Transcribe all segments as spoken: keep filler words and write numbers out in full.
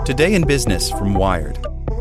Today in Business from Wired.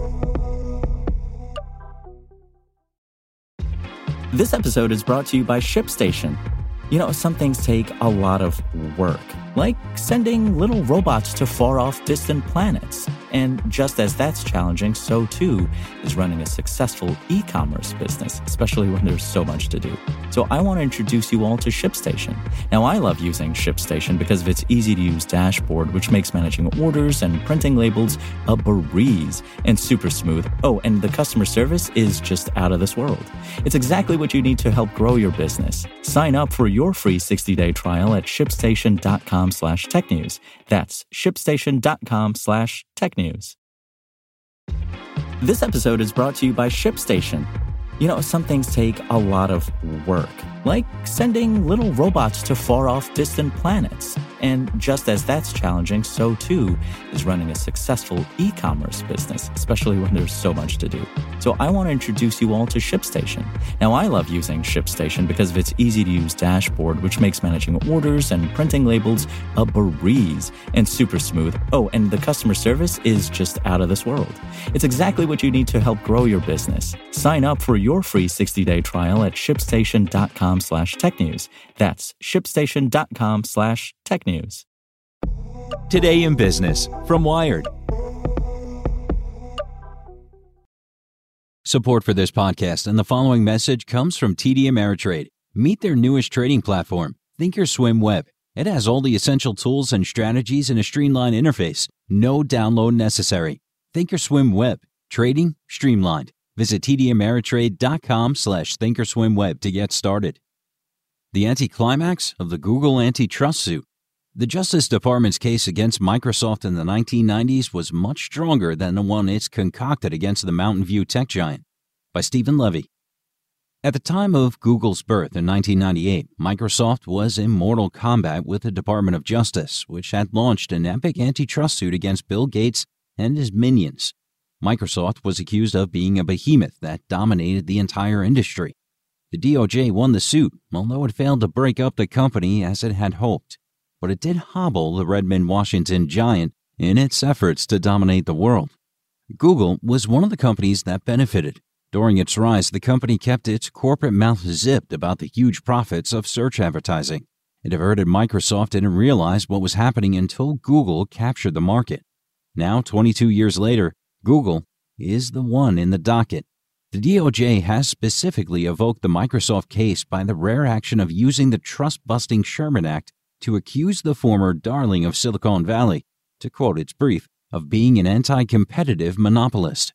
This episode is brought to you by ShipStation. You know, some things take a lot of work, like sending little robots to far-off distant planets. And just as that's challenging, so too is running a successful e-commerce business, especially when there's so much to do. So I want to introduce you all to ShipStation. Now, I love using ShipStation because of its easy-to-use dashboard, which makes managing orders and printing labels a breeze and super smooth. Oh, and the customer service is just out of this world. It's exactly what you need to help grow your business. Sign up for your free sixty-day trial at shipstation.com slash tech news. That's shipstation.com slash tech news. This episode is brought to you by ShipStation. You know, some things take a lot of work, like sending little robots to far-off distant planets. And just as that's challenging, so too is running a successful e-commerce business, especially when there's so much to do. So I want to introduce you all to ShipStation. Now, I love using ShipStation because of its easy-to-use dashboard, which makes managing orders and printing labels a breeze and super smooth. Oh, and the customer service is just out of this world. It's exactly what you need to help grow your business. Sign up for your free sixty-day trial at shipstation.com slash tech news. That's shipstation.com slash tech news. Today in Business from Wired. Support for this podcast and the following message comes from T D Ameritrade. Meet their newest trading platform, Thinkorswim Web. It has all the essential tools and strategies in a streamlined interface. No download necessary. Thinkorswim Web. Trading streamlined. Visit tdameritrade.com slash thinkorswimweb to get started. The anticlimax of the Google antitrust suit. The Justice Department's case against Microsoft in the nineteen nineties was much stronger than the one it's concocted against the Mountain View tech giant. By Stephen Levy. At the time of Google's birth in nineteen ninety-eight, Microsoft was in mortal combat with the Department of Justice, which had launched an epic antitrust suit against Bill Gates and his minions. Microsoft was accused of being a behemoth that dominated the entire industry. The D O J won the suit, although it failed to break up the company as it had hoped. But it did hobble the Redmond, Washington giant in its efforts to dominate the world. Google was one of the companies that benefited. During its rise, the company kept its corporate mouth zipped about the huge profits of search advertising. It averted Microsoft didn't realize what was happening until Google captured the market. Now, twenty-two years later, Google is the one in the docket. The D O J has specifically evoked the Microsoft case by the rare action of using the trust-busting Sherman Act to accuse the former darling of Silicon Valley, to quote its brief, of being an anti-competitive monopolist.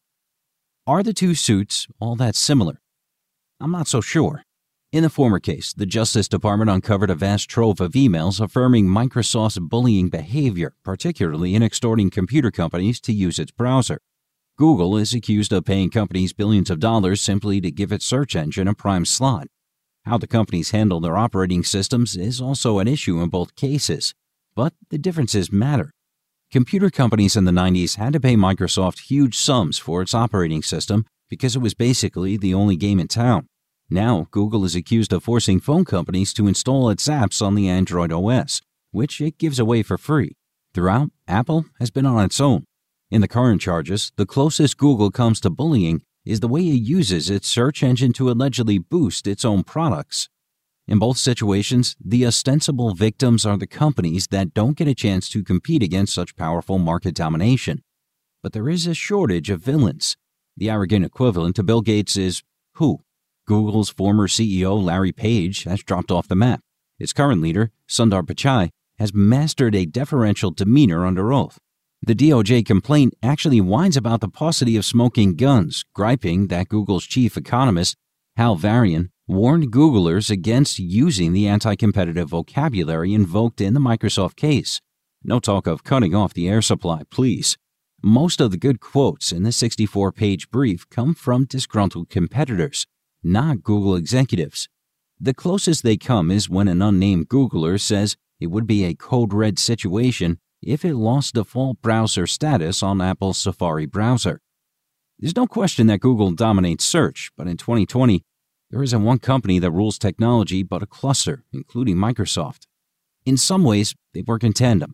Are the two suits all that similar? I'm not so sure. In the former case, the Justice Department uncovered a vast trove of emails affirming Microsoft's bullying behavior, particularly in extorting computer companies to use its browser. Google is accused of paying companies billions of dollars simply to give its search engine a prime slot. How the companies handle their operating systems is also an issue in both cases, but the differences matter. Computer companies in the nineties had to pay Microsoft huge sums for its operating system because it was basically the only game in town. Now, Google is accused of forcing phone companies to install its apps on the Android O S, which it gives away for free. Throughout, Apple has been on its own. In the current charges, the closest Google comes to bullying is the way it uses its search engine to allegedly boost its own products. In both situations, the ostensible victims are the companies that don't get a chance to compete against such powerful market domination. But there is a shortage of villains. The arrogant equivalent to Bill Gates is who? Google's former C E O Larry Page has dropped off the map. Its current leader, Sundar Pichai, has mastered a deferential demeanor under oath. The D O J complaint actually whines about the paucity of smoking guns, griping that Google's chief economist, Hal Varian, warned Googlers against using the anti-competitive vocabulary invoked in the Microsoft case. No talk of cutting off the air supply, please. Most of the good quotes in the sixty-four page brief come from disgruntled competitors, not Google executives. The closest they come is when an unnamed Googler says it would be a code red situation if it lost default browser status on Apple's Safari browser. There's no question that Google dominates search, but in twenty twenty, there isn't one company that rules technology but a cluster, including Microsoft. In some ways, they work in tandem.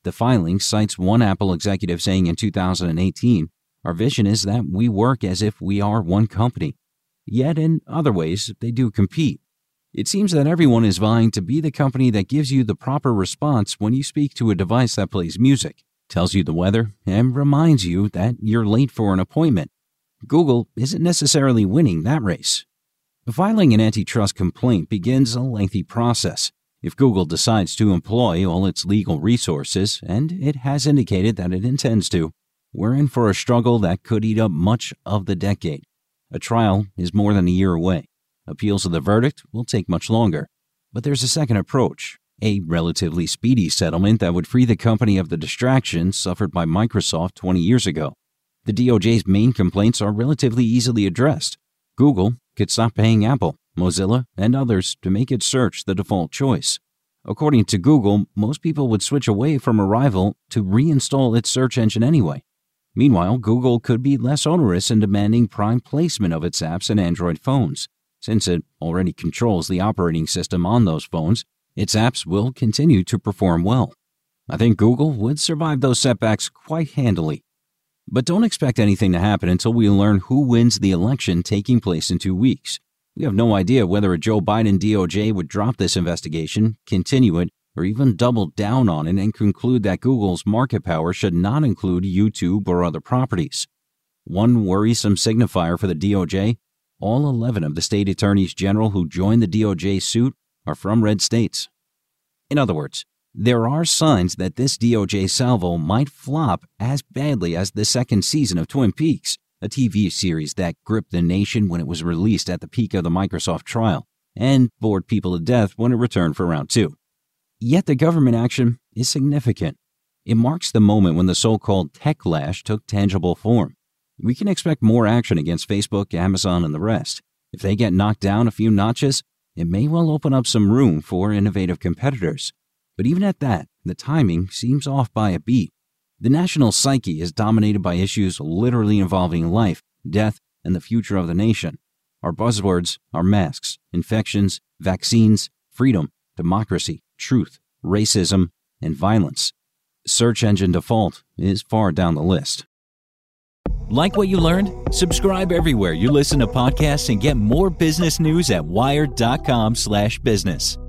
The filing cites one Apple executive saying in two thousand eighteen, "Our vision is that we work as if we are one company." Yet in other ways, they do compete. It seems that everyone is vying to be the company that gives you the proper response when you speak to a device that plays music, tells you the weather, and reminds you that you're late for an appointment. Google isn't necessarily winning that race. Filing an antitrust complaint begins a lengthy process. If Google decides to employ all its legal resources, and it has indicated that it intends to, we're in for a struggle that could eat up much of the decade. A trial is more than a year away. Appeals of the verdict will take much longer. But there's a second approach, a relatively speedy settlement that would free the company of the distractions suffered by Microsoft twenty years ago. The D O J's main complaints are relatively easily addressed. Google could stop paying Apple, Mozilla, and others to make its search the default choice. According to Google, most people would switch away from a rival to reinstall its search engine anyway. Meanwhile, Google could be less onerous in demanding prime placement of its apps in Android phones. Since it already controls the operating system on those phones, its apps will continue to perform well. I think Google would survive those setbacks quite handily. But don't expect anything to happen until we learn who wins the election taking place in two weeks. We have no idea whether a Joe Biden D O J would drop this investigation, continue it, or even double down on it and conclude that Google's market power should not include YouTube or other properties. One worrisome signifier for the D O J: all eleven of the state attorneys general who joined the D O J suit are from red states. In other words, there are signs that this D O J salvo might flop as badly as the second season of Twin Peaks, a T V series that gripped the nation when it was released at the peak of the Microsoft trial, and bored people to death when it returned for round two. Yet the government action is significant. It marks the moment when the so-called techlash took tangible form. We can expect more action against Facebook, Amazon, and the rest. If they get knocked down a few notches, it may well open up some room for innovative competitors. But even at that, the timing seems off by a beat. The national psyche is dominated by issues literally involving life, death, and the future of the nation. Our buzzwords are masks, infections, vaccines, freedom, democracy, truth, racism, and violence. Search engine default is far down the list. Like what you learned? Subscribe everywhere you listen to podcasts and get more business news at wired dot com slash business.